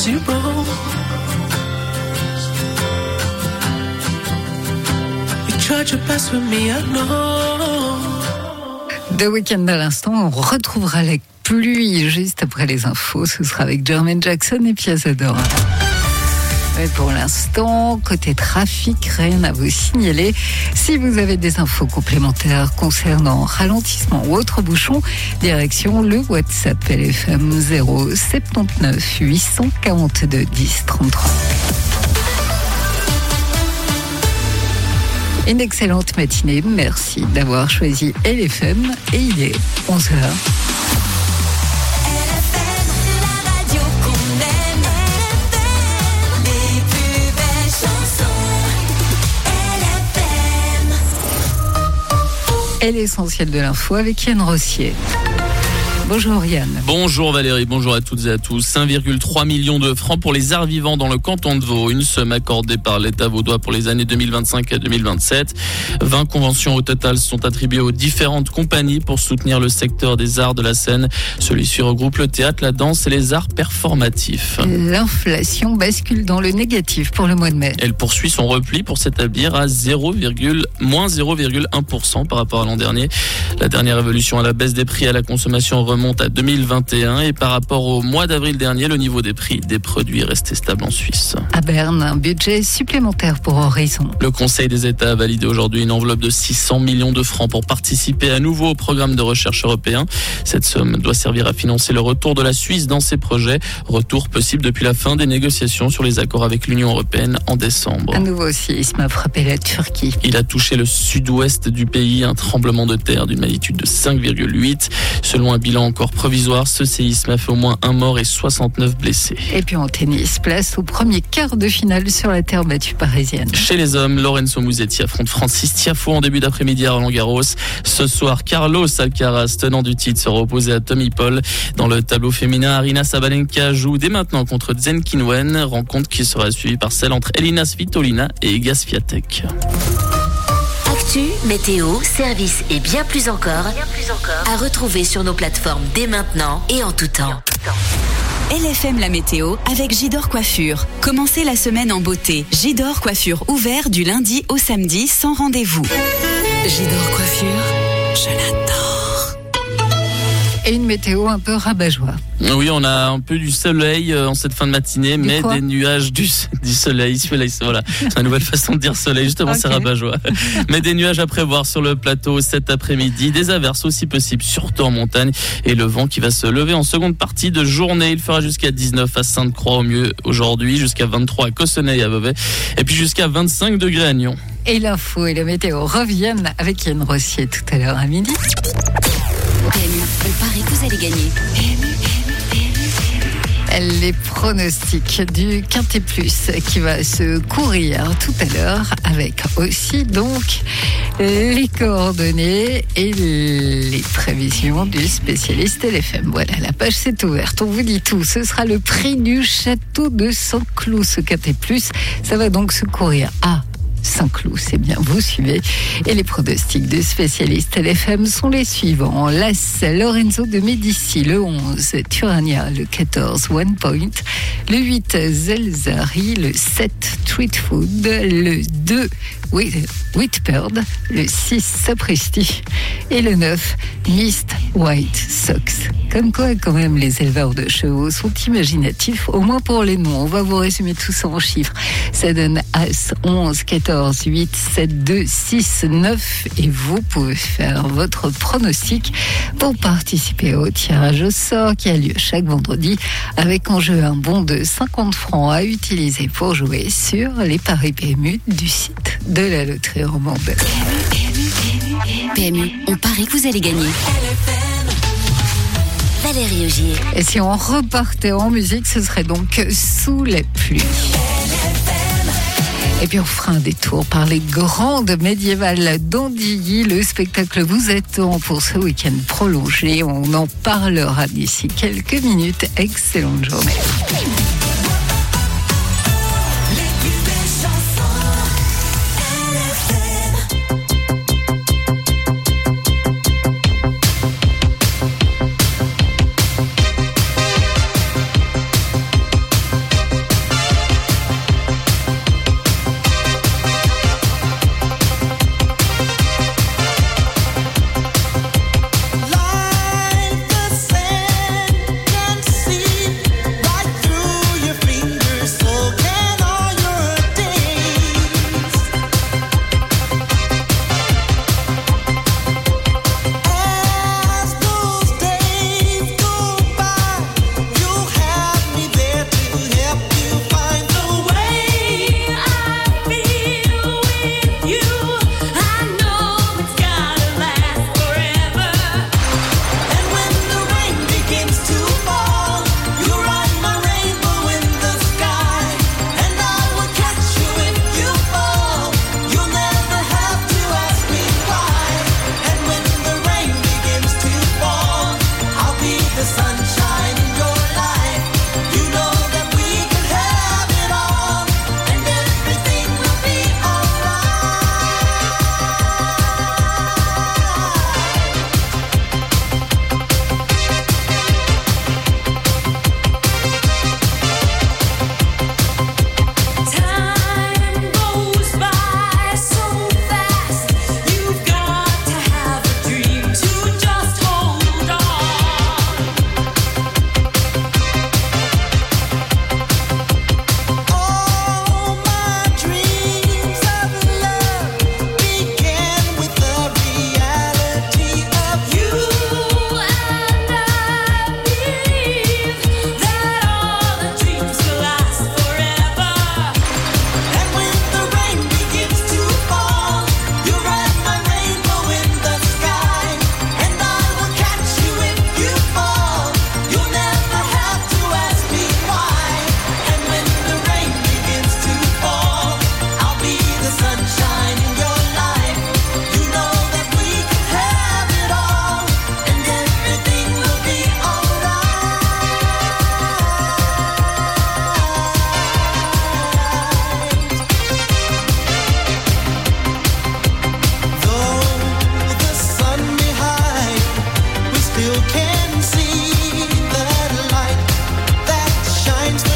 zero. You tried your best with me, I know. The Weeknd à l'instant, on retrouvera la pluie juste après les infos. Ce sera avec Jermaine Jackson et Piazza-Dora. Mais pour l'instant, côté trafic, rien à vous signaler. Si vous avez des infos complémentaires concernant ralentissement ou autre bouchon, direction le WhatsApp LFM 079 842 10 33. Une excellente matinée. Merci d'avoir choisi LFM et il est 11h. Et l'essentiel de l'info avec Yann Rossier. Bonjour Yann. Bonjour Valérie, bonjour à toutes et à tous. 1,3 million de francs pour les arts vivants dans le canton de Vaud. Une somme accordée par l'État vaudois pour les années 2025 à 2027. 20 conventions au total sont attribuées aux différentes compagnies pour soutenir le secteur des arts de la scène. Celui-ci regroupe le théâtre, la danse et les arts performatifs. L'inflation bascule dans le négatif pour le mois de mai. Elle poursuit son repli pour s'établir à moins 0,1% par rapport à l'an dernier. La dernière évolution à la baisse des prix à la consommation remonte à 2021 et par rapport au mois d'avril dernier, le niveau des prix des produits est resté stable en Suisse. À Berne, un budget supplémentaire pour Horizon. Le Conseil des États a validé aujourd'hui une enveloppe de 600 millions de francs pour participer à nouveau au programme de recherche européen. Cette somme doit servir à financer le retour de la Suisse dans ses projets. Retour possible depuis la fin des négociations sur les accords avec l'Union européenne en décembre. Un nouveau séisme a frappé la Turquie. Il a touché le sud-ouest du pays, un tremblement de terre d'une magnitude de 5,8. Selon un bilan encore provisoire, ce séisme a fait au moins un mort et 69 blessés. Et puis en tennis, place au premier quart de finale sur la terre battue parisienne. Chez les hommes, Lorenzo Musetti affronte Francis Tiafoe en début d'après-midi à Roland-Garros. Ce soir, Carlos Alcaraz, tenant du titre, sera opposé à Tommy Paul. Dans le tableau féminin, Aryna Sabalenka joue dès maintenant contre Zheng Qinwen, rencontre qui sera suivie par celle entre Elina Svitolina et Iga Swiatek. Actu, météo, service et bien plus encore à retrouver sur nos plateformes dès maintenant et en tout temps. LFM la météo avec Gidor Coiffure. Commencez la semaine en beauté. Gidor Coiffure ouvert du lundi au samedi sans rendez-vous. Gidor Coiffure, je l'adore. Et une météo un peu rabat-joie. Oui, on a un peu du soleil en cette fin de matinée, mais des nuages du soleil. Voilà, c'est une nouvelle façon de dire soleil, justement, okay. C'est rabat-joie. Mais des nuages à prévoir sur le plateau cet après-midi, des averses aussi possibles, surtout en montagne, et le vent qui va se lever en seconde partie de journée. Il fera jusqu'à 19 à Sainte-Croix au mieux aujourd'hui, jusqu'à 23 à Cossonay et à Beauvais, et puis jusqu'à 25 degrés à Nyon. Et l'info et la météo reviennent avec Yann Rossier tout à l'heure à midi. PMU, on parie que vous allez gagner. Les pronostics du Quintet Plus qui va se courir tout à l'heure avec aussi donc les coordonnées et les prévisions du spécialiste LFM. Voilà, la page s'est ouverte. On vous dit tout. Ce sera le prix du château de Saint-Cloud, ce Quintet Plus. Ça va donc se courir à Saint-Cloud, c'est bien, vous suivez. Et les pronostics des spécialistes LFM sont les suivants. l'As, Lorenzo de Médicis, le 11, Turania, le 14, One Point, le 8, Zelzari, le 7, Tweetfood, le 2, Whitbird, le 6, Sapristi et le 9, Mist White Sox. Comme quoi, quand même, les éleveurs de chevaux sont imaginatifs, au moins pour les noms. On va vous résumer tout ça en chiffres. Ça donne As, 11, 14, 8, 7, 2, 6, 9 et vous pouvez faire votre pronostic pour participer au tirage au sort qui a lieu chaque vendredi avec en jeu un bon de 50 francs à utiliser pour jouer sur les paris PMU du site de la loterie romande. PMU, on parie que vous allez gagner. Valérie Augier. Et si on repartait en musique, ce serait donc Sous la pluie. Et puis on fera un détour par les grandes médiévales d'Andilly. Le spectacle vous attend pour ce week-end prolongé. On en parlera d'ici quelques minutes. Excellente journée.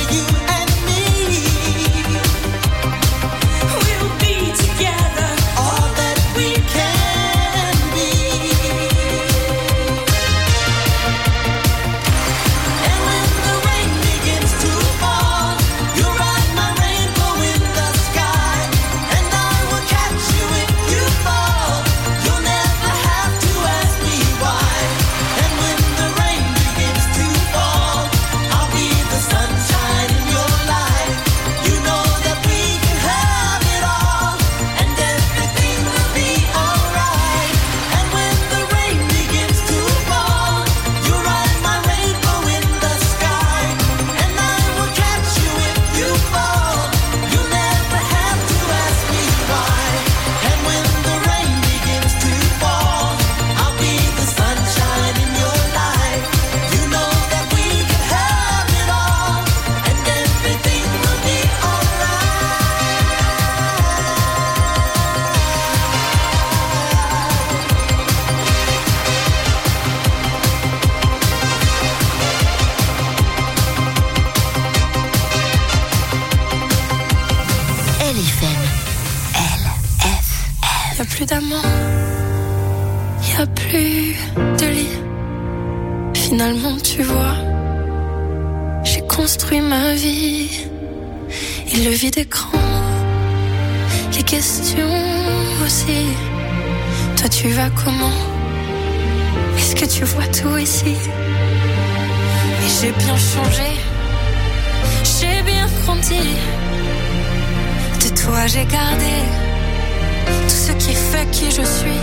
plus d'amant, y a plus de lit. Finalement, tu vois, j'ai construit ma vie. Et le vide écran, les questions aussi. Toi, tu vas comment? Est-ce que tu vois tout ici? Et j'ai bien changé, j'ai bien grandi. De toi, j'ai gardé tout ce qui fait qui je suis.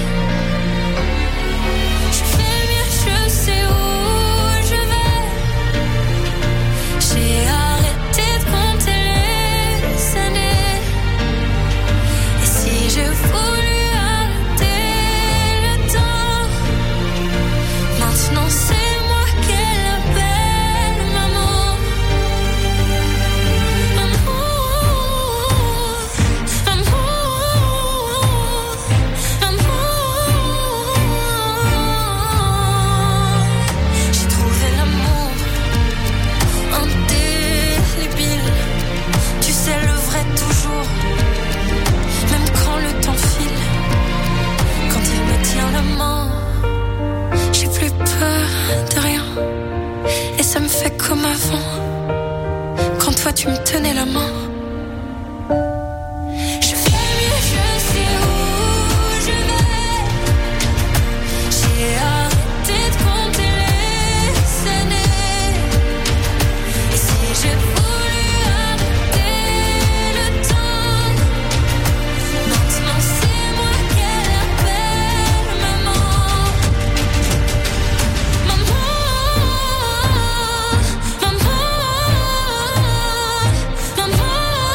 Je fais mieux, je sais où je vais. J'ai arrêté de compter les années. Et si je voulais arrêter le temps, maintenant c'est moi qu'elle appelle maman. J'ai trouvé l'amour indélébile. Tu sais le vrai toujours, même quand le temps file. Quand il me tient la main, j'ai plus peur de rien. Et ça me fait comme avant, quand toi tu me tenais la main. Je fais mieux, je sais où je vais. J'ai arrêté de compter les années. Et si j'ai voulu arrêter le temps, maintenant c'est moi qu'elle appelle maman. Maman, maman, maman.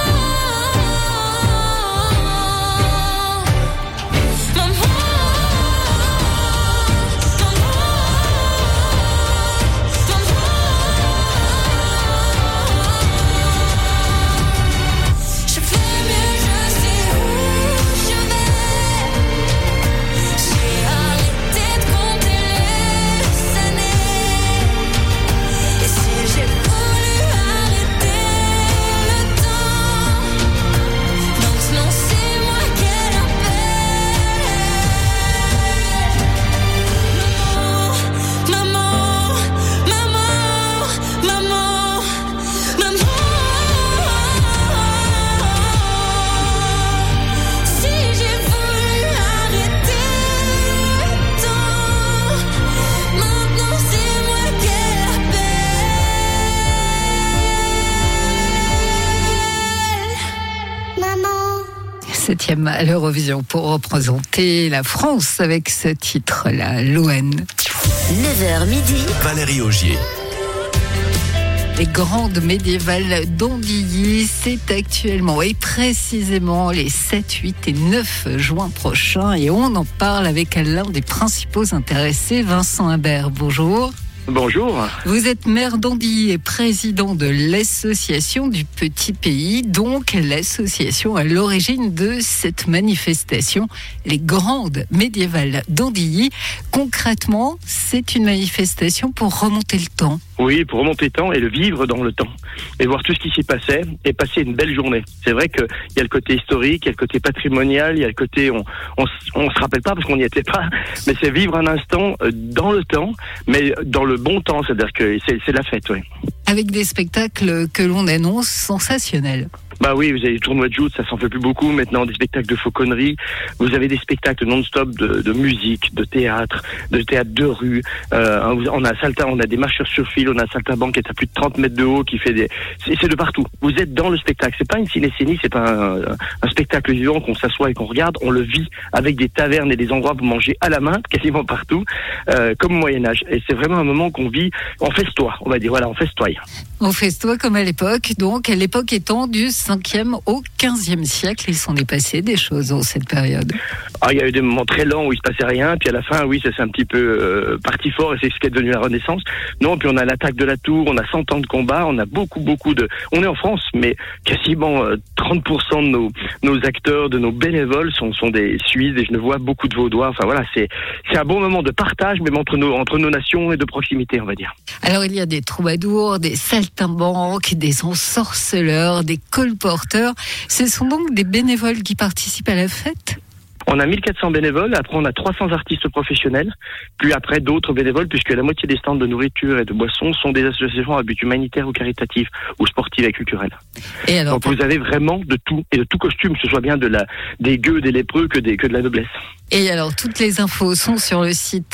Je fais mieux, je sais où je vais. J'ai arrêté de compter les années. Et si j'ai voulu arrêter le temps, maintenant c'est moi qu'elle appelle. Maman, maman, maman, maman. Si j'ai voulu arrêter le temps, maintenant c'est moi qu'elle appelle. Maman. 7e à l'Eurovision pour représenter la France avec ce titre-là, l'ON. 9h midi. Valérie Augier. Les grandes médiévales d'Andilly, c'est actuellement et précisément les 7, 8 et 9 juin prochains. Et on en parle avec l'un des principaux intéressés, Vincent Imbert. Bonjour. Bonjour. Vous êtes maire d'Andilly et président de l'association du Petit Pays, donc l'association à l'origine de cette manifestation, les grandes médiévales d'Andilly. Concrètement, c'est une manifestation pour remonter le temps. Oui, pour remonter le temps et le vivre dans le temps. Et voir tout ce qui s'y passait et passer une belle journée. C'est vrai qu'il y a le côté historique, il y a le côté patrimonial, il y a le côté on se rappelle pas parce qu'on n'y était pas, mais c'est vivre un instant dans le temps, mais dans le bon temps, c'est-à-dire que c'est la fête, oui. Avec des spectacles que l'on annonce sensationnels. Bah oui, vous avez des tournois de joutes, ça s'en fait plus beaucoup maintenant, des spectacles de fauconnerie, vous avez des spectacles non-stop de musique, de théâtre de rue, on a des marcheurs sur fil, on a un saltimbanque qui est à plus de 30 mètres de haut, qui fait c'est de partout. Vous êtes dans le spectacle, c'est pas une cinécénie, c'est pas un spectacle vivant qu'on s'assoit et qu'on regarde, on le vit avec des tavernes et des endroits pour manger à la main, quasiment partout, comme au Moyen-Âge. Et c'est vraiment un moment qu'on vit en festoie, on va dire, voilà, en festoie. On festoie comme à l'époque, donc l'époque étant du 5e au 15e siècle, il s'en est passé des choses dans cette période. Ah, il y a eu des moments très lents où il se passait rien, puis à la fin, oui, ça s'est un petit peu parti fort, et c'est ce qui est devenu la Renaissance. Non, puis on a l'attaque de la Tour, on a 100 ans de combat, on a beaucoup de... On est en France, mais quasiment 30% de nos acteurs, de nos bénévoles sont des Suisses, des Genevois, beaucoup de Vaudois. Enfin voilà, c'est un bon moment de partage, même entre nos nations et de proximité, on va dire. Alors il y a des troubadours, des saltimbanques, des ensorceleurs, des colporteurs. Ce sont donc des bénévoles qui participent à la fête ? On a 1400 bénévoles, après on a 300 artistes professionnels, puis après d'autres bénévoles, puisque la moitié des stands de nourriture et de boissons sont des associations à but humanitaire ou caritatif, ou sportif et culturel. Et alors, donc vous avez vraiment de tout, et de tout costume, que ce soit bien des gueux, des lépreux, que de la noblesse. Et alors, toutes les infos sont sur le site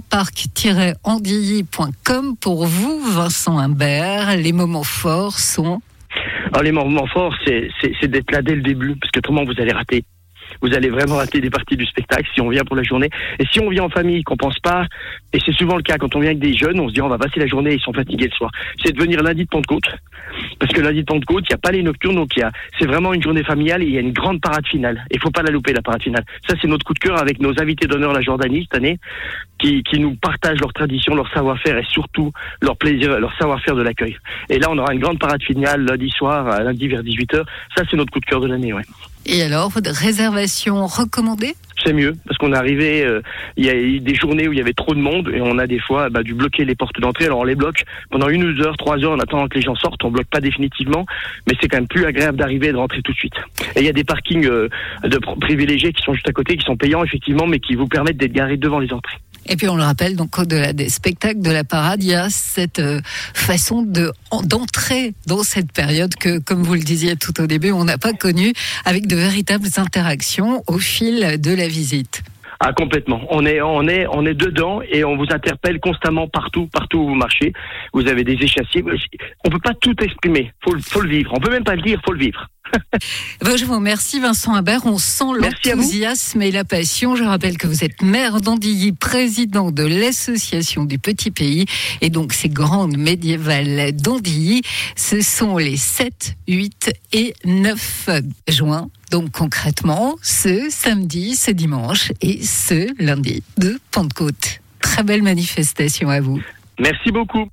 grandparc-andilly.com. Pour vous, Vincent Humbert, les moments forts sont... Alors les moments forts, c'est d'être là dès le début, parce qu'autrement vous allez rater. Vous allez vraiment rater des parties du spectacle si on vient pour la journée. Et si on vient en famille, qu'on pense pas, et c'est souvent le cas quand on vient avec des jeunes, on se dit on va passer la journée, ils sont fatigués le soir. C'est de venir lundi de Pentecôte. Parce que lundi de Pentecôte, il n'y a pas les nocturnes, donc c'est vraiment une journée familiale et il y a une grande parade finale. Et il faut pas la louper, la parade finale. Ça, c'est notre coup de cœur avec nos invités d'honneur, la Jordanie, cette année, qui nous partagent leur tradition, leur savoir-faire et surtout leur plaisir, leur savoir-faire de l'accueil. Et là, on aura une grande parade finale lundi soir, lundi vers 18h. Ça, c'est notre coup de cœur de l'année, ouais. Et alors, votre réservation recommandée ? C'est mieux, parce qu'on est arrivé, il y a eu des journées où il y avait trop de monde, et on a des fois dû bloquer les portes d'entrée. Alors on les bloque pendant 1 ou 2 heures, 3 heures, en attendant que les gens sortent, on bloque pas définitivement, mais c'est quand même plus agréable d'arriver et de rentrer tout de suite. Et il y a des parkings privilégiés qui sont juste à côté, qui sont payants effectivement, mais qui vous permettent d'être garés devant les entrées. Et puis on le rappelle, donc au-delà des spectacles, de la parade, il y a cette façon d'entrer dans cette période que, comme vous le disiez tout au début, on n'a pas connue, avec de véritables interactions au fil de la visite. Ah, complètement. On est dedans et on vous interpelle constamment partout où vous marchez. Vous avez des échassiers. On peut pas tout exprimer. Faut le vivre. On peut même pas le dire, faut le vivre. Je vous remercie Vincent Humbert, on sent l'enthousiasme et la passion. Je rappelle que vous êtes maire d'Andilly, président de l'association du Petit Pays et donc ces grandes médiévales d'Andilly, ce sont les 7, 8 et 9 juin. Donc concrètement, ce samedi, ce dimanche et ce lundi de Pentecôte. Très belle manifestation à vous. Merci beaucoup.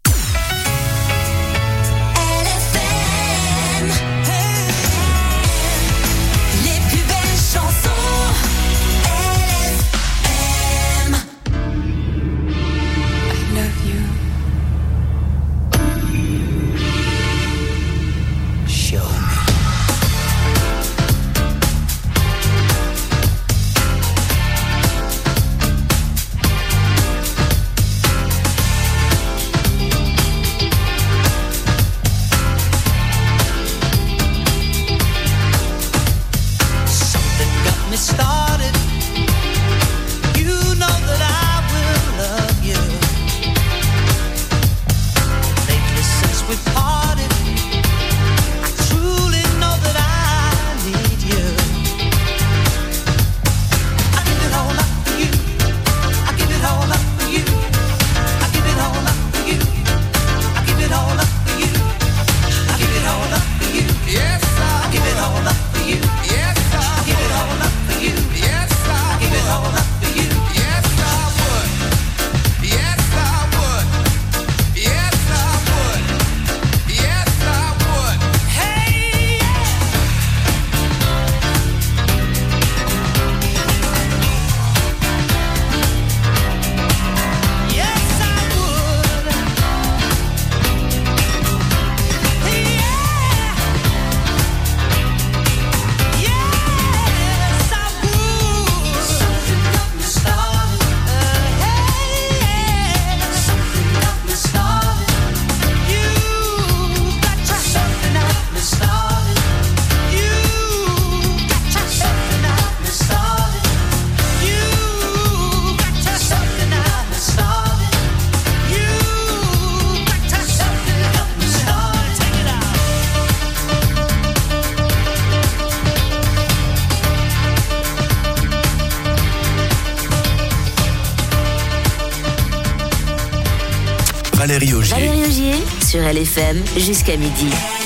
Valérie Augier. Valérie Augier sur LFM jusqu'à midi.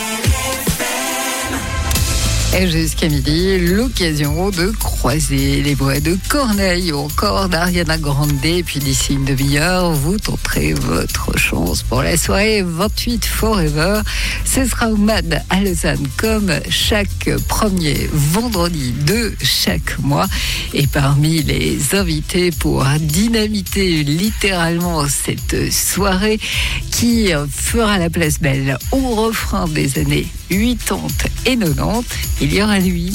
Et jusqu'à midi, l'occasion de croiser les voix de Corneille ou encore d'Ariana Grande. Et puis d'ici une demi-heure, vous tenterez votre chance pour la soirée 28 Forever. Ce sera au MAD à Lausanne comme chaque premier vendredi de chaque mois. Et parmi les invités pour dynamiter littéralement cette soirée qui fera la place belle au refrain des années 80 et 90, il y aura lui.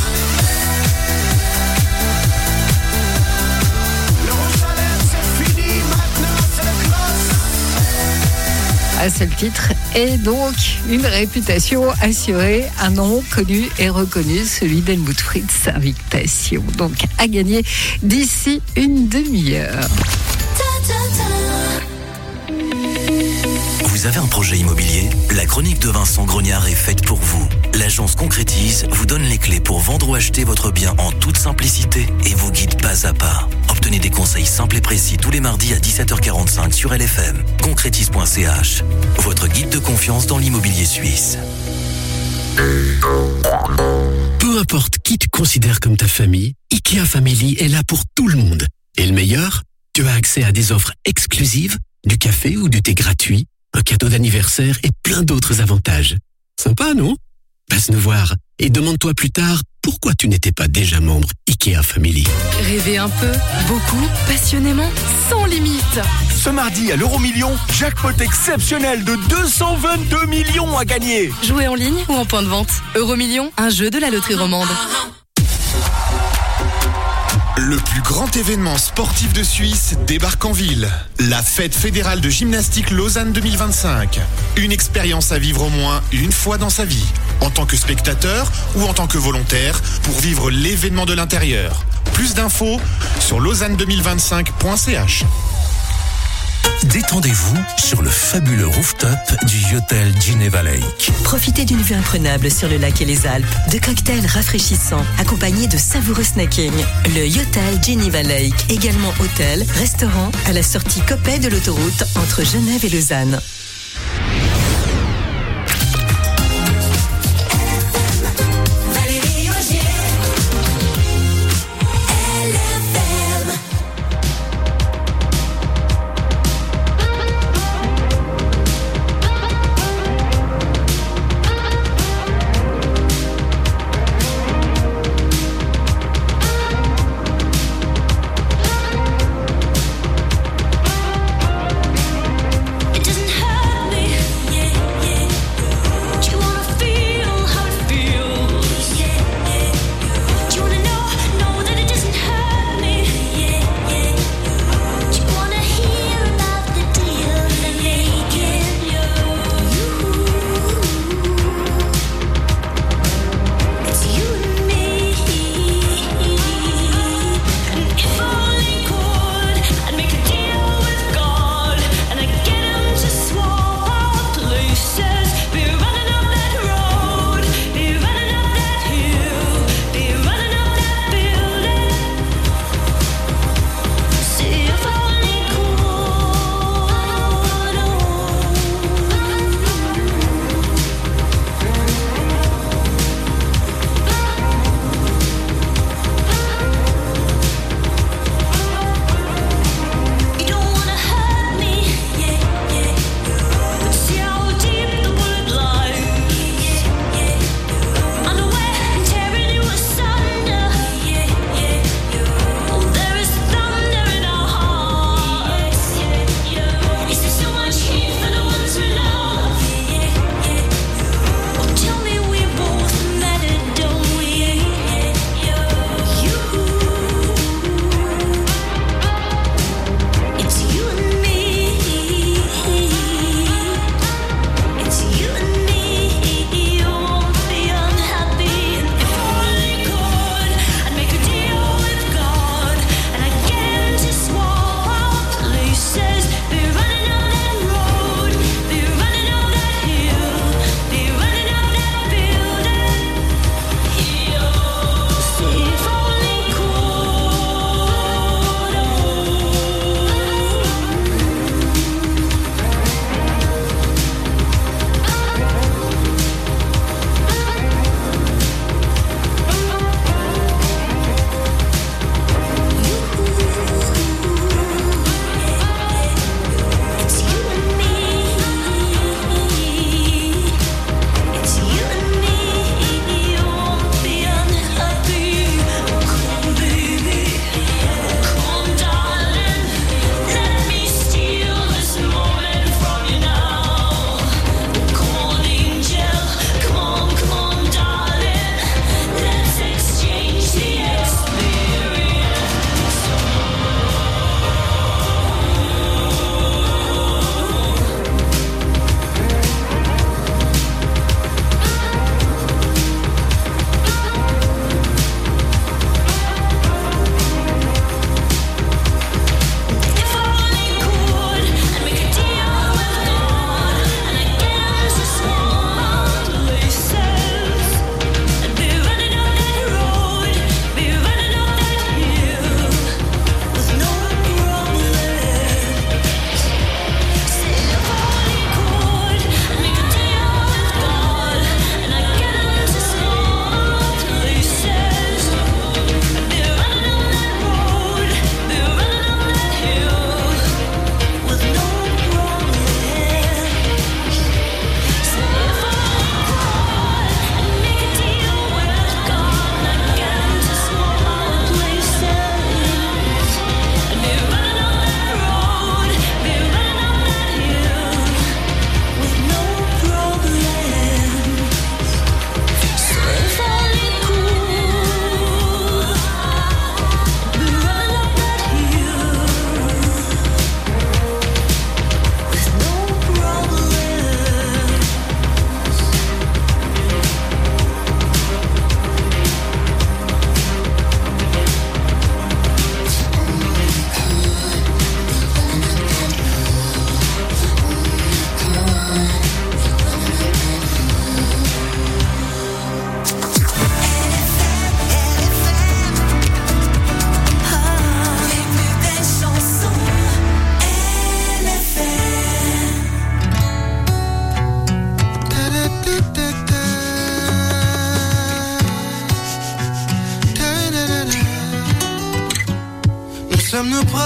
Un seul titre et donc une réputation assurée, un nom connu et reconnu, celui d'Helmut Fritz, Invitation. Donc à gagner d'ici une demi-heure. Vous avez un projet immobilier? La chronique de Vincent Grognard est faite pour vous. L'agence Concrétise vous donne les clés pour vendre ou acheter votre bien en toute simplicité et vous guide pas à pas. Obtenez des conseils simples et précis tous les mardis à 17h45 sur LFM. Concrétise.ch, votre guide de confiance dans l'immobilier suisse. Peu importe qui tu considères comme ta famille, IKEA Family est là pour tout le monde. Et le meilleur, tu as accès à des offres exclusives, du café ou du thé gratuit, un cadeau d'anniversaire et plein d'autres avantages. Sympa, non? Passe nous voir et demande-toi plus tard pourquoi tu n'étais pas déjà membre IKEA Family. Rêvez un peu, beaucoup, passionnément, sans limite. Ce mardi à l'Euro-Million, jackpot exceptionnel de 222 millions à gagner. Jouez en ligne ou en point de vente. Euro-Million, un jeu de la loterie romande. Le plus grand événement sportif de Suisse débarque en ville. La fête fédérale de gymnastique Lausanne 2025. Une expérience à vivre au moins une fois dans sa vie. En tant que spectateur ou en tant que volontaire pour vivre l'événement de l'intérieur. Plus d'infos sur lausanne2025.ch. Détendez-vous sur le fabuleux rooftop du Yotel Geneva Lake. Profitez d'une vue imprenable sur le lac et les Alpes, de cocktails rafraîchissants accompagnés de savoureux snacking. Le Yotel Geneva Lake, également hôtel, restaurant à la sortie Coppet de l'autoroute entre Genève et Lausanne. It doesn't hurt.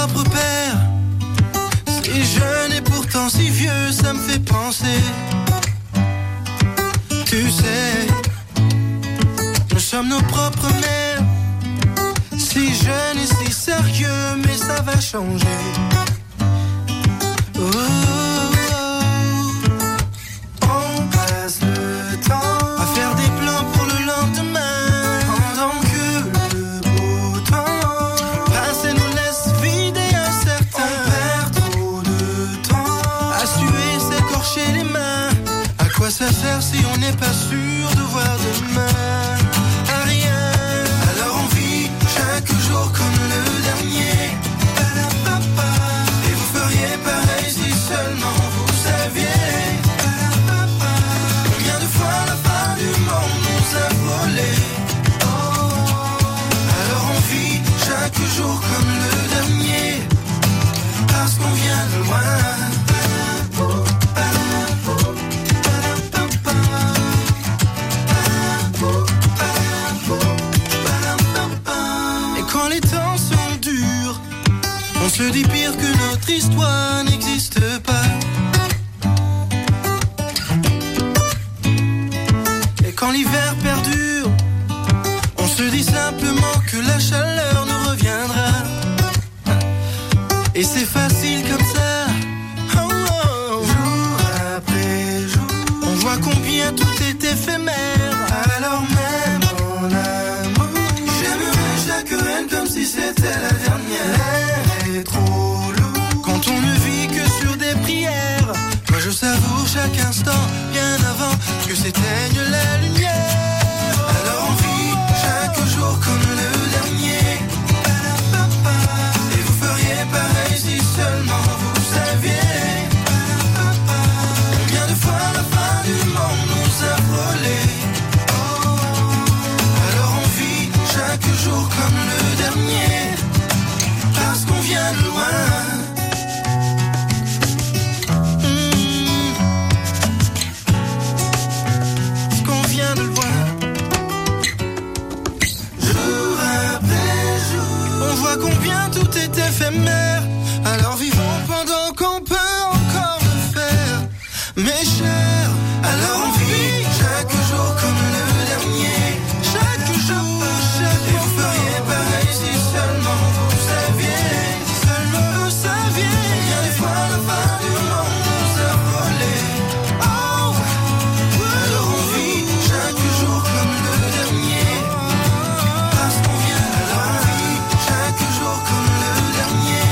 propre père. Si jeune et pourtant si vieux, ça me fait penser. Tu sais, nous sommes nos propres mères. Si jeune et si sérieux, mais ça va changer. Oh, oh, oh. On passe le temps à faire des plans pour le lendemain, pendant que le beau temps passe et nous laisse vider incertain. On perd trop de temps à suer, s'écorcher les mains. À quoi ça sert si on n'est pas sûr de voir demain? À rien. Alors on vit chaque jour comme le dernier. Et vous feriez pareil si seulement vous saviez. Combien de fois la fin du monde nous a volé. Alors on vit chaque jour comme le dernier, parce qu'on vient de loin. On se dit pire que notre histoire n'existe pas. Et quand l'hiver perdure, on se dit simplement que la chaleur nous reviendra. Et c'est facile comme ça. Oh, oh. Jour après jour, on voit combien tout est éphémère. Alors même en amour, j'aimerais chaque reine comme si c'était la dernière. Trop lourd quand on ne vit que sur des prières. Moi je savoure chaque instant bien avant que s'éteigne la lumière. Alors on vit chaque jour comme le dernier. Et vous feriez pareil si seulement vous saviez. Combien de fois la fin du monde nous a frôlé. Alors on vit chaque jour comme le dernier, parce qu'on vient de loin. Parce qu'on vient de loin. Jour après jour, on voit combien tout est éphémère. Alors vivons pendant qu'on peut encore le faire. Mes chers, alors on vit chaque jour comme le dernier. Chaque jour, chaque jour. Et vous feriez pareil si seulement vous saviez. Combien de fois la fin du monde nous a volé. Oh, alors on vit chaque jour comme le dernier, parce qu'on vient de loin. Chaque jour comme le dernier.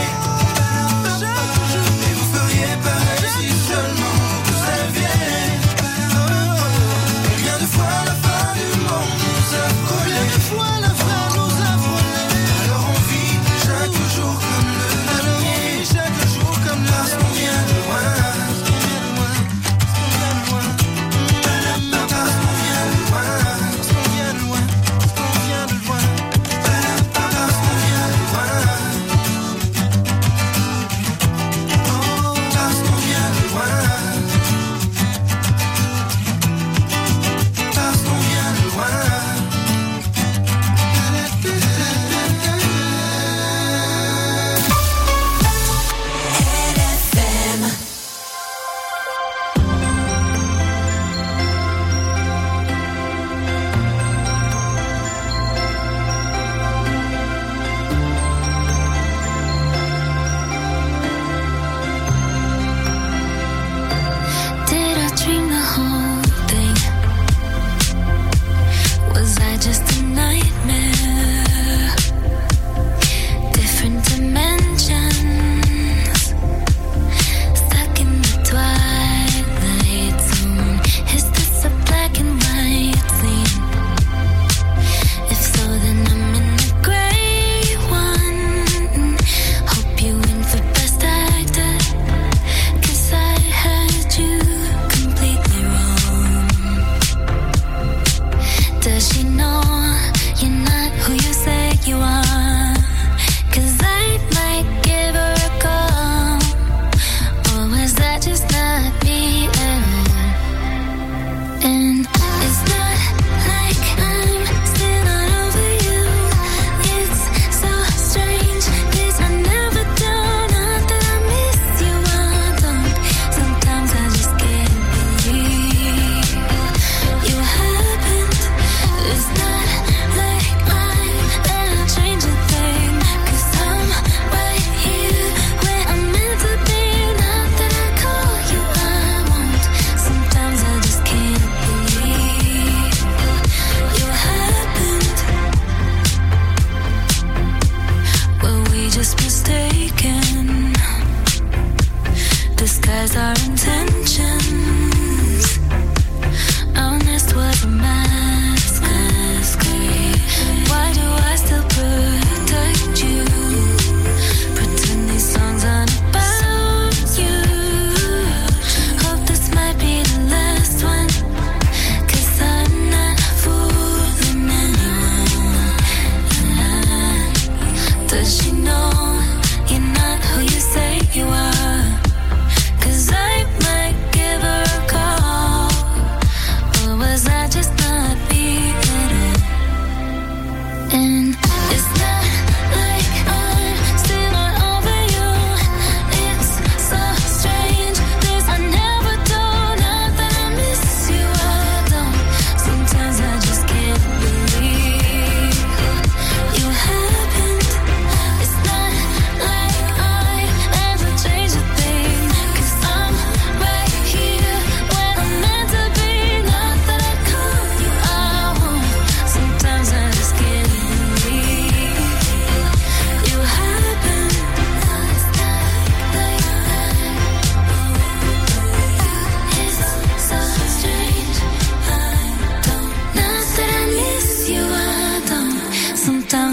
Et vous feriez pareil si seulement vous saviez. Combien de fois la fin du monde nous a volé. Combien de fois la fin nous a volé. Alors on vit chaque jour comme le dernier. Chaque jour comme là, parce qu'on vient de loin. Parce qu'on vient de loin. Parce qu'on vient de loin. Parce qu'on vient de loin. Parce qu'on vient de loin. Parce qu'on vient de loin. Parce qu'on vient de loin. Did I dream the whole thing? Was I just a nightmare? Different dimensions, stuck in the twilight zone. Is this a black and white scene? If so, then I'm in the gray one. Hope you win for best actor, 'cause I had you completely wrong. Does she know you're not who you say you are? 'Cause I might give her a call. Or was that just not me? And it's not like I'm still not over you. It's so strange, 'cause I never done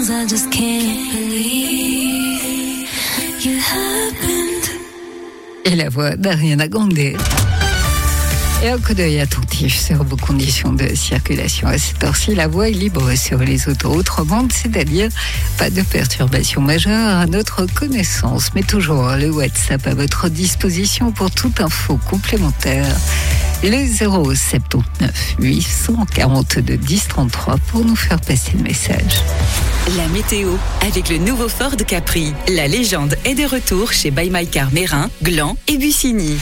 Sometimes I just can't believe you happened. Et la voix d'Ariana Grande. Et un coup d'œil attentif sur vos conditions de circulation. À cette heure-ci, la voie est libre sur les autoroutes romandes, c'est-à-dire pas de perturbations majeures à notre connaissance. Mais toujours le WhatsApp à votre disposition pour toute info complémentaire. Le 079 842 1033 pour nous faire passer le message. La météo avec le nouveau Ford Capri. La légende est de retour chez Buy My Car Mérin, Gland et Bussigny.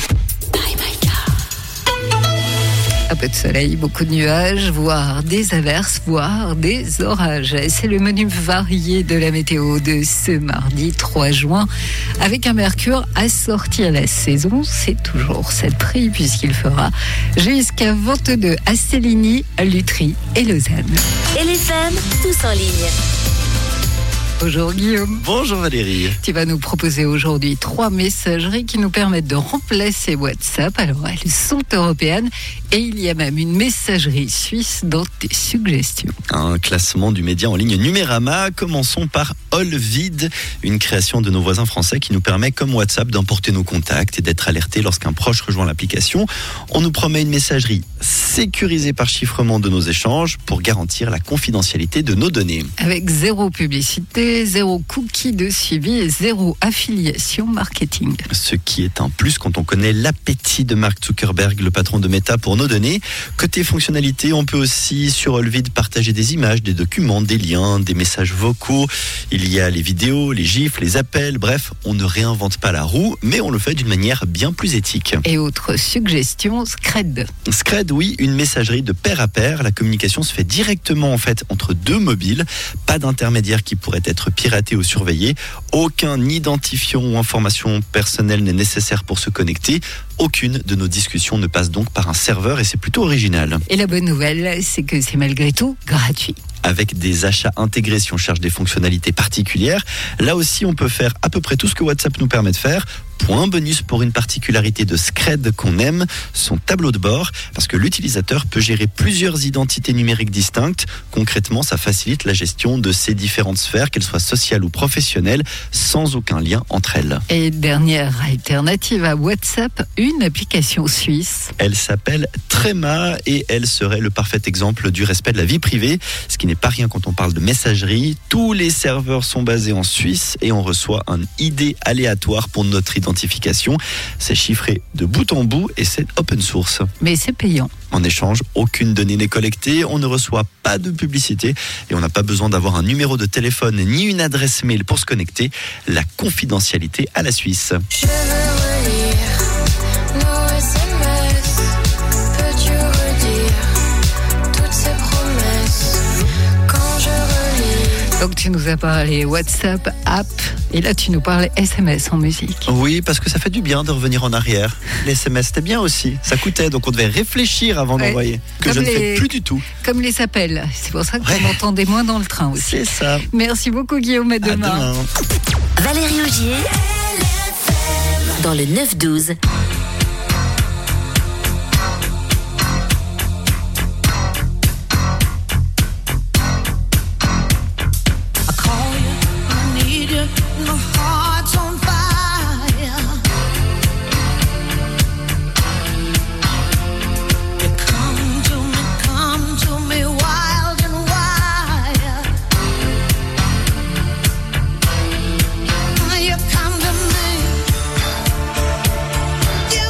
Un peu de soleil, beaucoup de nuages, voire des averses, voire des orages. C'est le menu varié de la météo de ce mardi 3 juin. Avec un mercure assorti à la saison, c'est toujours cette prix puisqu'il fera jusqu'à 22 à Céligny, Lutry et Lausanne. LFM, tous en ligne. Bonjour Guillaume. Bonjour Valérie. Tu vas nous proposer aujourd'hui 3 messageries qui nous permettent de remplacer WhatsApp. Alors elles sont européennes et il y a même une messagerie suisse dans tes suggestions. Un classement du média en ligne Numérama. Commençons par Allvid, une création de nos voisins français qui nous permet comme WhatsApp d'emporter nos contacts et d'être alertés lorsqu'un proche rejoint l'application. On nous promet une messagerie sécurisée par chiffrement de nos échanges pour garantir la confidentialité de nos données. Avec 0 publicité, 0 cookie de suivi et 0 affiliation marketing. Ce qui est un plus quand on connaît l'appétit de Mark Zuckerberg, le patron de Meta, pour nos données. Côté fonctionnalité, on peut aussi sur Allvid partager des images, des documents, des liens, des messages vocaux. Il y a les vidéos, les gifs, les appels, bref, on ne réinvente pas la roue, mais on le fait d'une manière bien plus éthique. Et autre suggestion, Scred. Scred, oui, une messagerie de pair à pair. La communication se fait directement en fait entre 2 mobiles. Pas d'intermédiaire qui pourrait être piraté ou surveillé. Aucun identifiant ou information personnelle n'est nécessaire pour se connecter. Aucune de nos discussions ne passe donc par un serveur et c'est plutôt original. Et la bonne nouvelle, c'est que c'est malgré tout gratuit. Avec des achats intégrés si on cherche des fonctionnalités particulières. Là aussi, on peut faire à peu près tout ce que WhatsApp nous permet de faire. Point bonus pour une particularité de Scred qu'on aime, son tableau de bord, parce que l'utilisateur peut gérer plusieurs identités numériques distinctes. Concrètement, ça facilite la gestion de ces différentes sphères, qu'elles soient sociales ou professionnelles, sans aucun lien entre elles. Et dernière alternative à WhatsApp, une application suisse. Elle s'appelle Trema et elle serait le parfait exemple du respect de la vie privée, ce qui n'est pas rien quand on parle de messagerie. Tous les serveurs sont basés en Suisse et on reçoit un ID aléatoire pour notre identification. C'est chiffré de bout en bout et c'est open source. Mais c'est payant. En échange, aucune donnée n'est collectée, on ne reçoit pas de publicité et on n'a pas besoin d'avoir un numéro de téléphone ni une adresse mail pour se connecter. La confidentialité à la Suisse. Je veux relire nos SMS. Peux-tu redire toutes ces promesses quand je relis? Donc tu nous as parlé WhatsApp, app, et là tu nous parles SMS en musique. Oui, parce que ça fait du bien de revenir en arrière. Les SMS c'était bien aussi, ça coûtait, donc on devait réfléchir avant d'envoyer, que je ne fais plus du tout. Comme les appels, c'est pour ça qu'on entendait moins dans le train aussi. C'est ça. Merci beaucoup Guillaume, à demain. À demain. Valérie Augier, dans le 9-12. You come to me.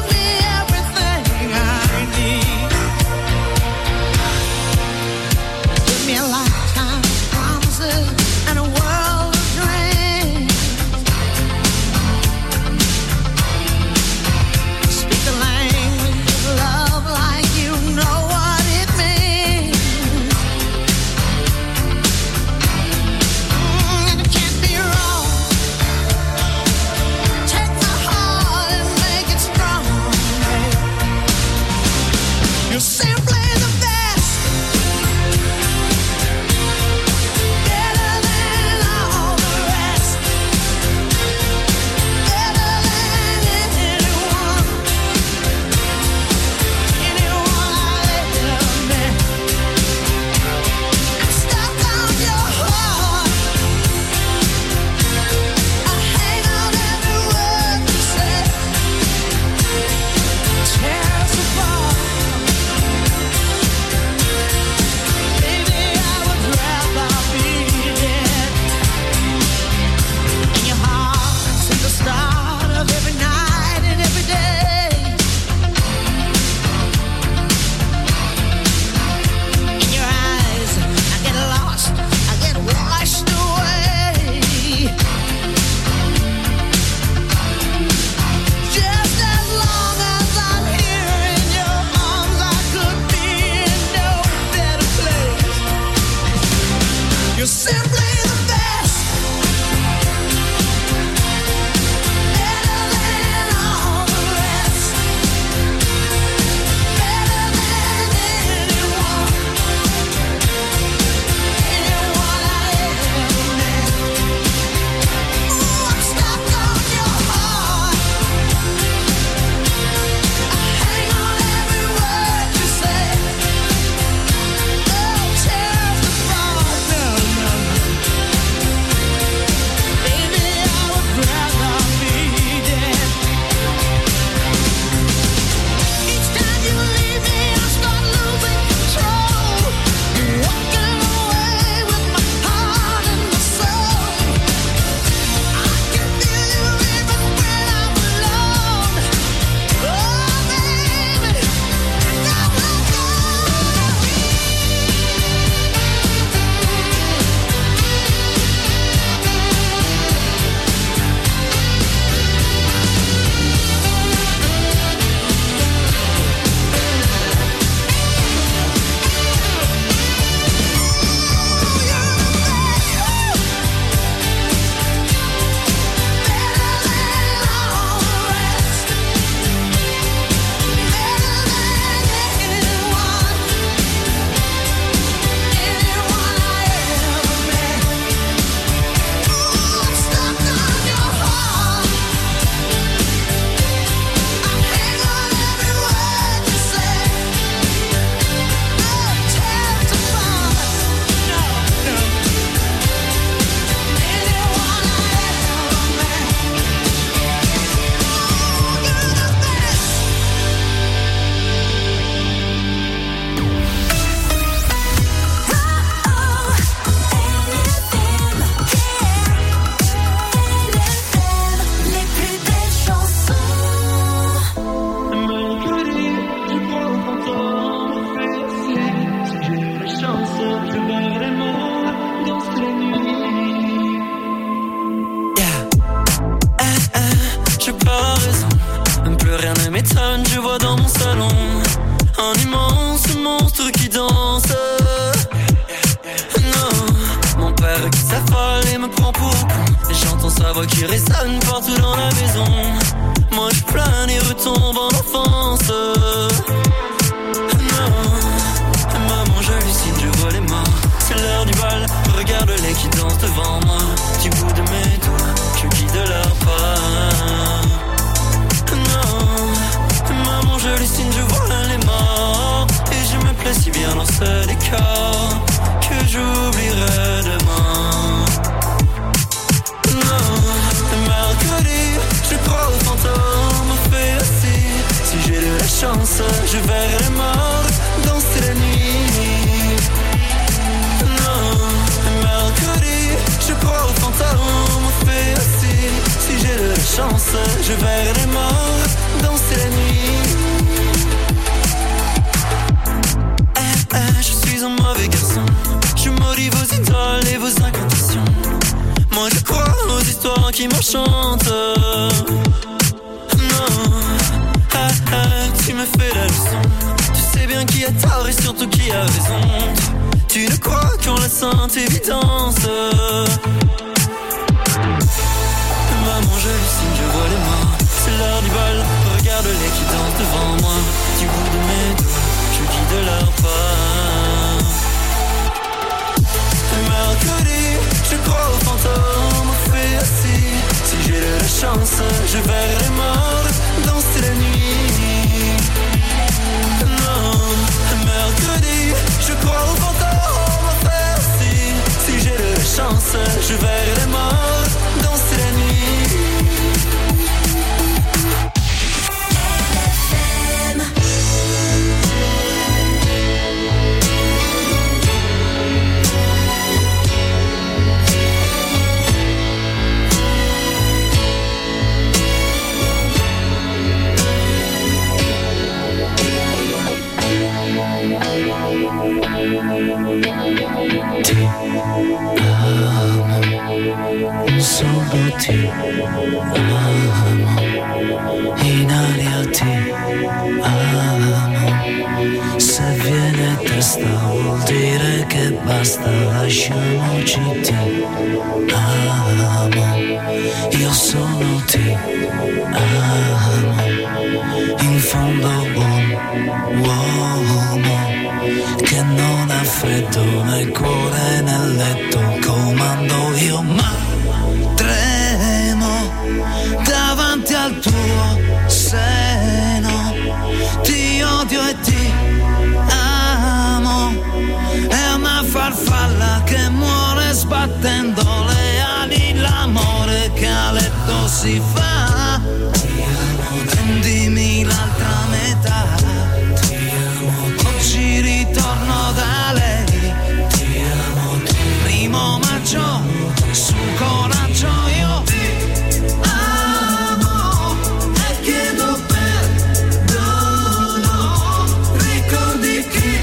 Inaliati amo, se viene in testa vuol dire che basta, lasciamoci ti amo, io solo ti amo, in fondo buon uomo che non ha freddo nel cuore nel letto, comando io ma tremo davanti al tuo seno, ti odio e ti amo, è una farfalla che muore sbattendo le ali, l'amore che a letto si fa, prendimi l'altra metà, oggi ritorno da lei, primo maggio, su coraggio io amo e chiedo perdono, ricordi chi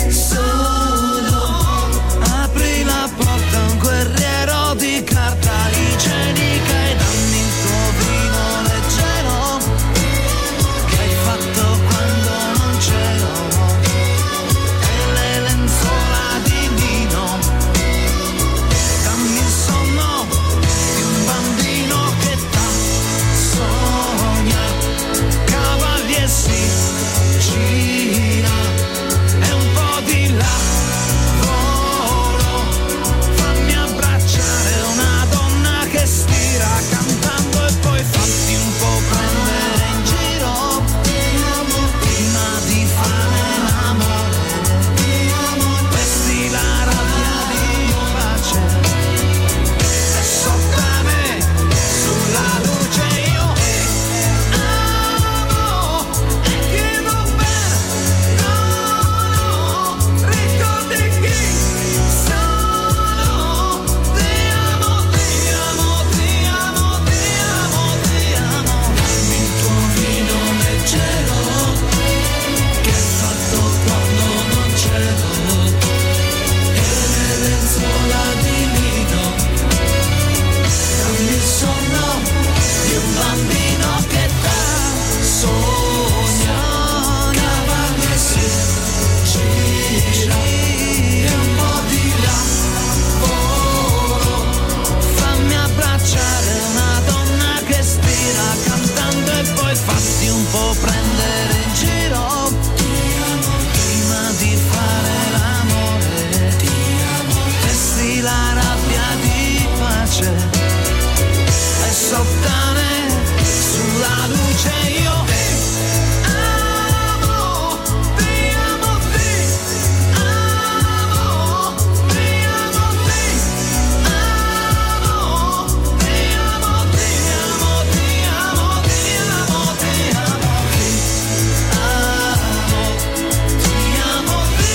sono, apri la porta a un guerriero di carta igienica e dammi il tuo vino leggero che hai fatto quando non c'ero, e le lenzuola di lino, dammi il sonno di un bambino che t'ha sogna, cavalli e si gira e un po' di lavoro, fammi abbracciare una donna che stira cantando e poi fatti un po' prendere in giro prima di fare l'amore, vesti la rabbia di pace e sottame sulla luce io amo e chiedo perdono, ricordi chi sono, ti amo, ti amo, ti amo, ti amo, ti amo, dammi il tuo vino leggero che hai fatto quando non c'ero, e le lenzuola di lino, dammi il sonno di un bambino che t'ha sogna, cavalli e si gira e un po' di lavoro, fammi abbracciare una donna che stira cantando e poi fatti un po' prendere in giro prima di fare l'amore, vesti la rabbia di pace e sottane sulla luce io amo, ti amo, ti amo, ti amo, ti amo, ti amo, ti amo, ti amo, ti amo, ti amo, ti amo, ti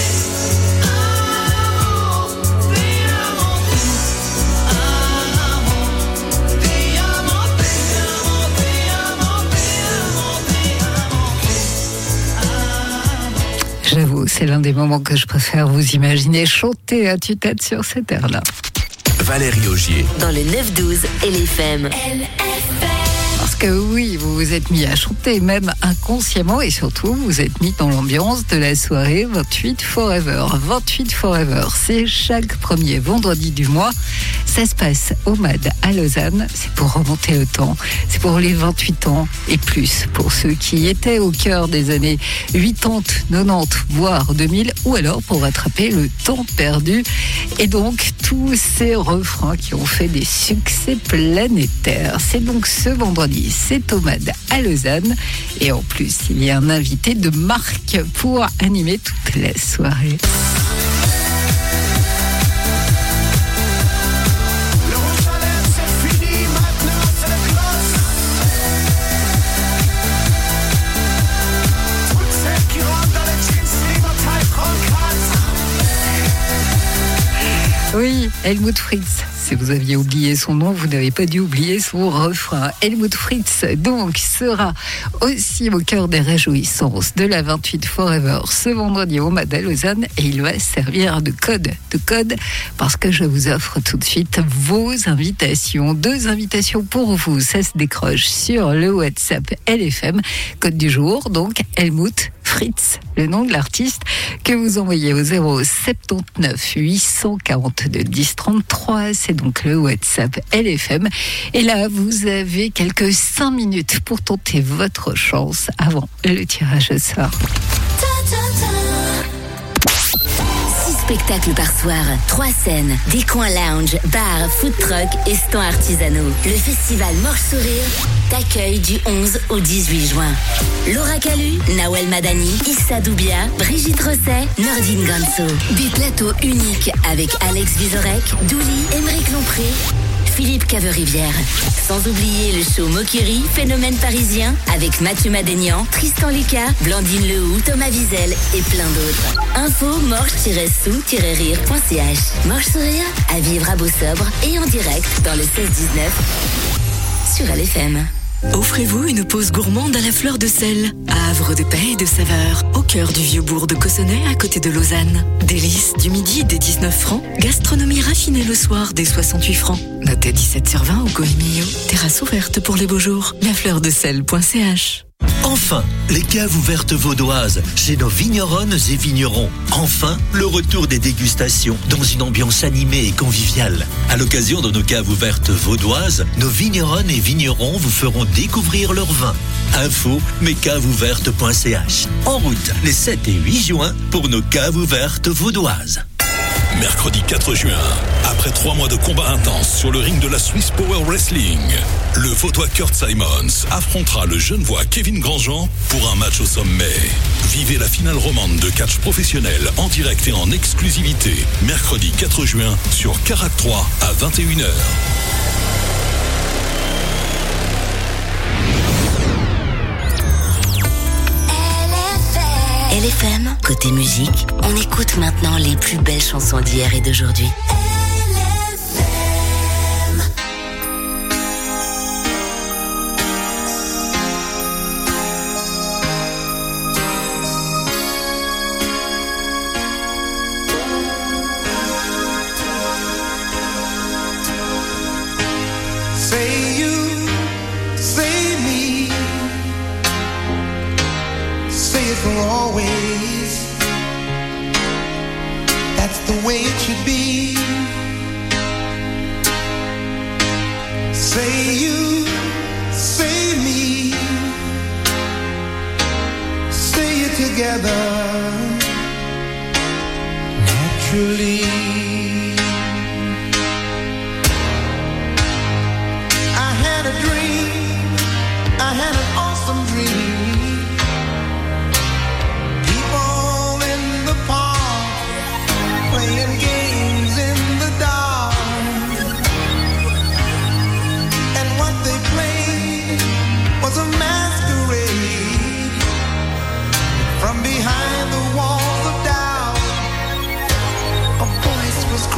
J'avoue, c'est l'un des moments que je préfère vous imaginer chanter à tue-tête sur cette air-là. Valérie Augier. Dans le 9-12 LFM. Parce que oui, vous vous êtes mis à chanter, même inconsciemment, et surtout, vous vous êtes mis dans l'ambiance de la soirée 28 Forever. 28 Forever, c'est chaque premier vendredi du mois. Ça se passe au MAD à Lausanne. C'est pour remonter le temps. C'est pour les 28 ans et plus. Pour ceux qui étaient au cœur des années 80, 90, voire 2000, ou alors pour rattraper le temps perdu. Et donc, tous ces refrains qui ont fait des succès planétaires. C'est donc ce vendredi. C'est au MAD à Lausanne. Et en plus, il y a un invité de marque pour animer toute la soirée. Oui, Helmut Fritz. Si vous aviez oublié son nom, vous n'avez pas dû oublier son refrain. Helmut Fritz, donc, sera aussi au cœur des réjouissances de la 28 Forever ce vendredi au MAD à Lausanne, et il va servir de code parce que je vous offre tout de suite vos invitations. 2 invitations pour vous. Ça se décroche sur le WhatsApp LFM. Code du jour, donc, Helmut Fritz, le nom de l'artiste, que vous envoyez au 079 842 10 33. C'est donc le WhatsApp LFM. Et là, vous avez quelques 5 minutes pour tenter votre chance avant le tirage au sort. 6 spectacles par soir, 3 scènes, des coins lounge, bars, food truck et stands artisanaux. Le festival Morche Sourire t'accueille du 11 au 18 juin. Laura Calu, Nawel Madani, Issa Doubia, Brigitte Rosset, Nordine Ganso. Des plateaux uniques avec Alex Vizorek, Douli, Émeric Lompré, Philippe Caverivière. Sans oublier le show Mokiri, Phénomène parisien, avec Mathieu Madénian, Tristan Lucas, Blandine Lehoux, Thomas Wiesel et plein d'autres. Info morche-sou-rire.ch. Morche Sourire, à vivre à Beau-Sobre et en direct dans le 16-19 sur LFM. Offrez-vous une pause gourmande à la fleur de sel, havre de paix et de saveur, au cœur du vieux bourg de Cossonay à côté de Lausanne. Délices du midi dès 19 francs, gastronomie raffinée le soir dès 68 francs. Notez 17/20 au Goemio. Terrasse ouverte pour les beaux jours. lafleurdesel.ch. Enfin, les caves ouvertes vaudoises chez nos vigneronnes et vignerons. Enfin, le retour des dégustations dans une ambiance animée et conviviale. À l'occasion de nos caves ouvertes vaudoises, nos vigneronnes et vignerons vous feront découvrir leurs vins. Info mescavesouvertes.ch. En route les 7 et 8 juin pour nos caves ouvertes vaudoises. Mercredi 4 juin, après 3 mois de combat intense sur le ring de la Swiss Power Wrestling, le Vaudois Kurt Simons affrontera le Genevois Kevin Grandjean pour un match au sommet. Vivez la finale romande de catch professionnel en direct et en exclusivité, mercredi 4 juin sur Carac 3 à 21h. LFM, côté musique, on écoute maintenant les plus belles chansons d'hier et d'aujourd'hui. From behind the walls of doubt, a voice was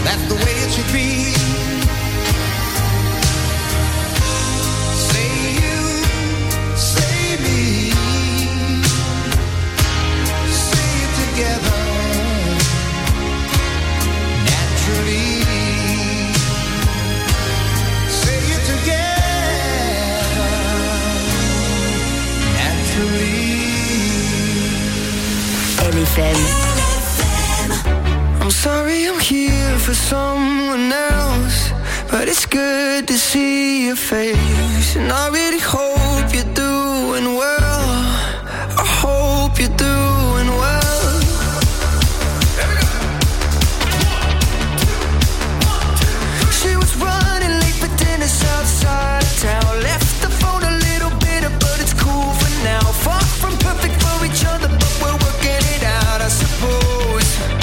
that's the way it should be. Say you, say me, say it together, naturally. Say it together, naturally. LFM. I'm sorry I'm here for someone else, but it's good to see your face. And I really hope you're doing well. I hope you're doing well. She was running late for dinner outside of town. Left the phone a little bitter, but it's cool for now. Far from perfect for each other, but we're working it out, I suppose.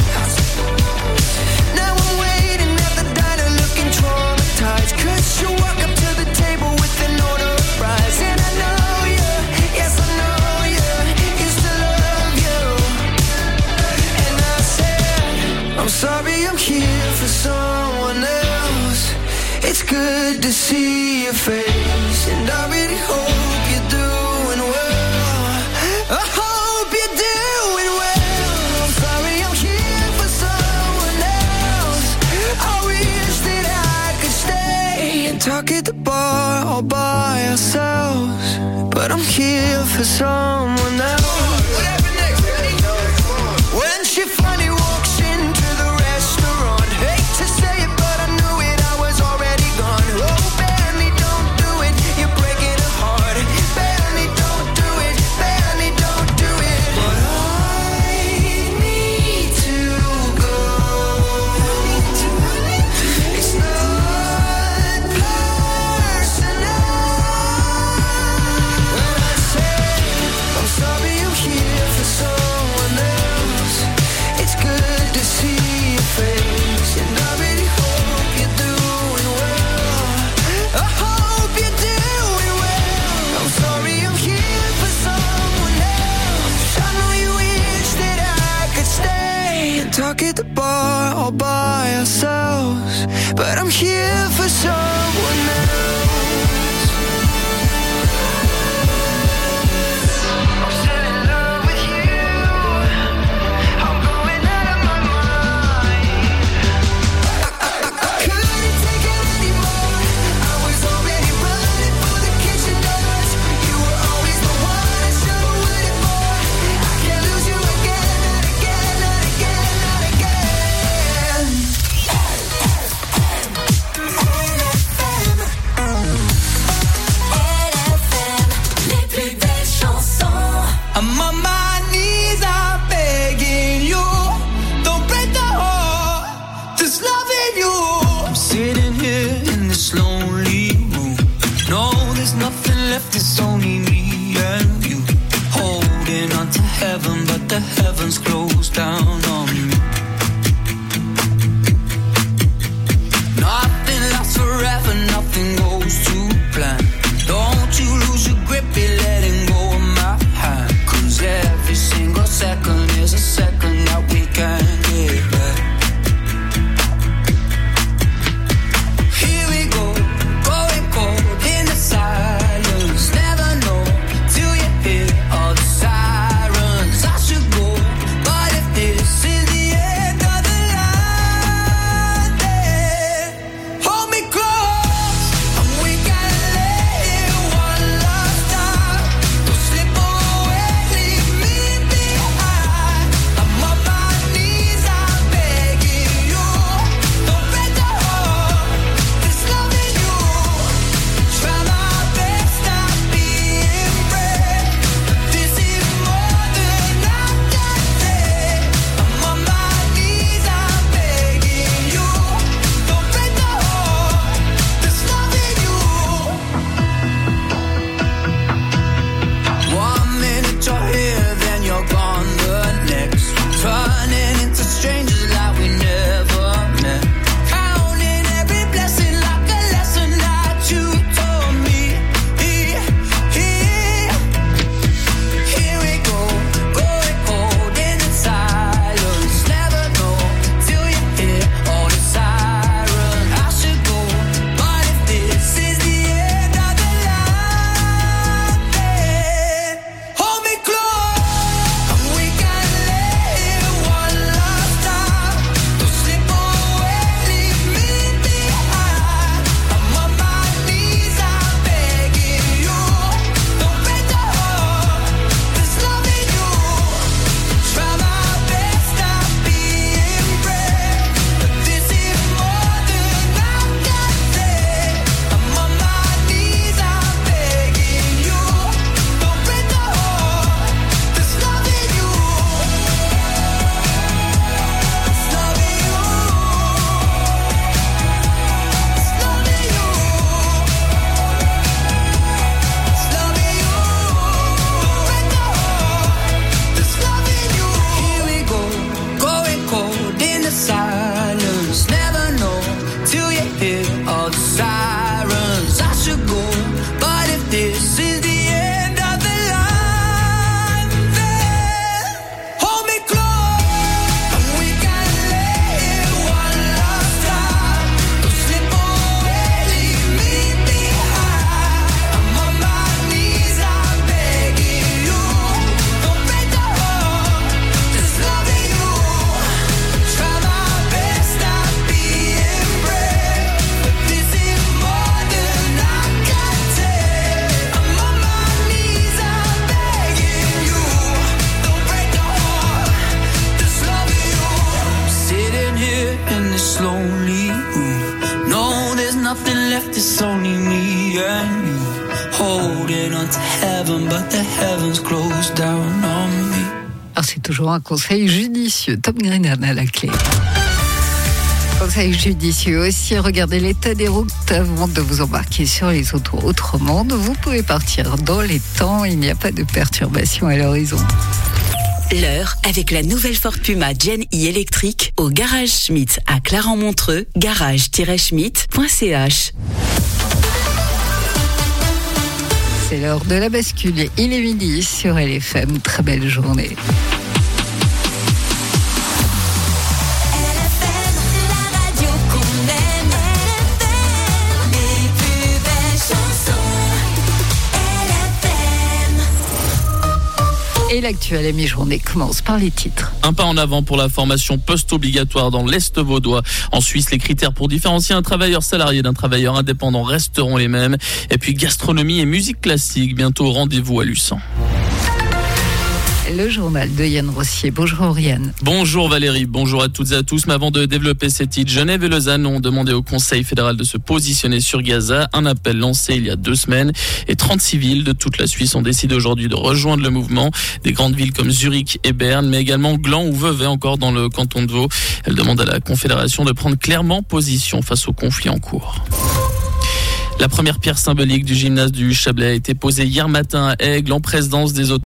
Now I'm waiting at the diner looking traumatized, 'cause you walk up to the table with an order of fries. And I know you, yes I know you, used to love you. And I said, I'm sorry I'm here for someone else. It's good to see your face, and I really hope you're doing well. I hope you're doing well. I'm sorry I'm here for someone else. I wish that I could stay and talk at the bar all by ourselves, but I'm here for someone else. When she finally walks into the restaurant, hate to say it, but I knew it, I was already gone. Oh, Benny, don't do it, you're breaking her heart. Benny, don't do it, Benny, don't do it. But I need to go. It's not personal. When I say I'm sorry I'm here for someone else, it's good to see your face, and I really hope you're doing well. I hope you're doing well. I'm sorry I'm here for someone else. I know you wish that I could stay and talk at the bar all by ourselves, but I'm here for someone else. I'm still in love with you. I'm going out of my mind. I couldn't take it anymore. I was already running for the kitchen doors. You were always the one I should have waited for. I can't lose you again, not again, not again, not again. Les plus belles chansons. I'm on my knees, I'm begging you. Don't break the heart, just loving you. I'm sitting here in this lonely room. No, there's nothing left, it's only me and you. Holding on to heaven, but the heavens closed down on me. Nothing lasts forever, nothing goes to plan. Don't you lose your grip, be letting go of my hand. 'Cause every single second is a second that we can't get back. Here we go, going cold in the silence. Never know till you hear all the sirens. I should go, but if this is left, it's only me and you. Holding on to heaven, but the heavens closed down on me. Alors c'est toujours un conseil judicieux. Tom Greenan à la clé. Conseil judicieux aussi, regardez l'état des routes avant de vous embarquer sur les autoroutes romandes. Vous pouvez partir dans les temps, il n'y a pas de perturbation à l'horizon. L'heure avec la nouvelle Ford Puma Gen E électrique au Garage Schmitt à Claremont-Montreux, garage-schmitt.ch. C'est l'heure de la bascule. Il est midi sur LFM. Très belle journée. Et l'actuelle mi-journée commence par les titres. Un pas en avant pour la formation post-obligatoire dans l'Est vaudois. En Suisse, les critères pour différencier un travailleur salarié d'un travailleur indépendant resteront les mêmes. Et puis gastronomie et musique classique, bientôt rendez-vous à Lucent. Le journal de Yann Rossier. Bonjour Yann. Bonjour Valérie, bonjour à toutes et à tous. Mais avant de développer ces titres, Genève et Lausanne ont demandé au Conseil fédéral de se positionner sur Gaza. Un appel lancé il y a 2 semaines. Et 36 villes de toute la Suisse ont décidé aujourd'hui de rejoindre le mouvement. Des grandes villes comme Zurich et Berne, mais également Gland ou Vevey encore dans le canton de Vaud. Elles demandent à la Confédération de prendre clairement position face au conflit en cours. La première pierre symbolique du gymnase du Chablais a été posée hier matin à Aigle en présence des